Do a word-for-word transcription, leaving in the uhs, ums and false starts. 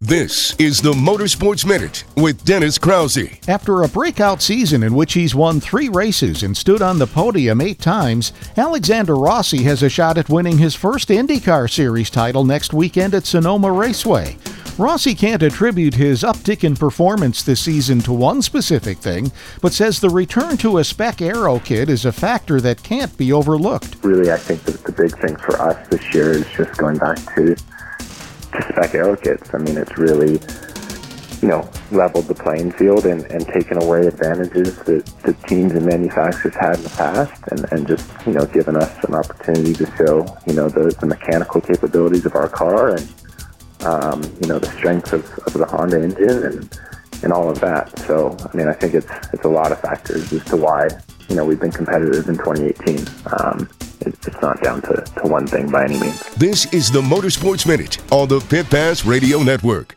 This is the Motorsports Minute with Dennis Krause. After a breakout season in which he's won three races and stood on the podium eight times, Alexander Rossi has a shot at winning his first IndyCar Series title next weekend at Sonoma Raceway. Rossi can't attribute his uptick in performance this season to one specific thing, but says the return to a spec aero kit is a factor that can't be overlooked. Really, I think that the big thing for us this year is just going back to to spec aero kits. I mean, it's really, you know, leveled the playing field and, and taken away advantages that the teams and manufacturers had in the past, and, and just, you know, given us an opportunity to show, you know, the, the mechanical capabilities of our car and, um, you know, the strength of, of the Honda engine and and all of that. So, I mean, I think it's it's a lot of factors as to why, you know, we've been competitive in twenty eighteen. Um, it, it's not down to, to one thing by any means. This is the Motorsports Minute on the Pit Pass Radio Network.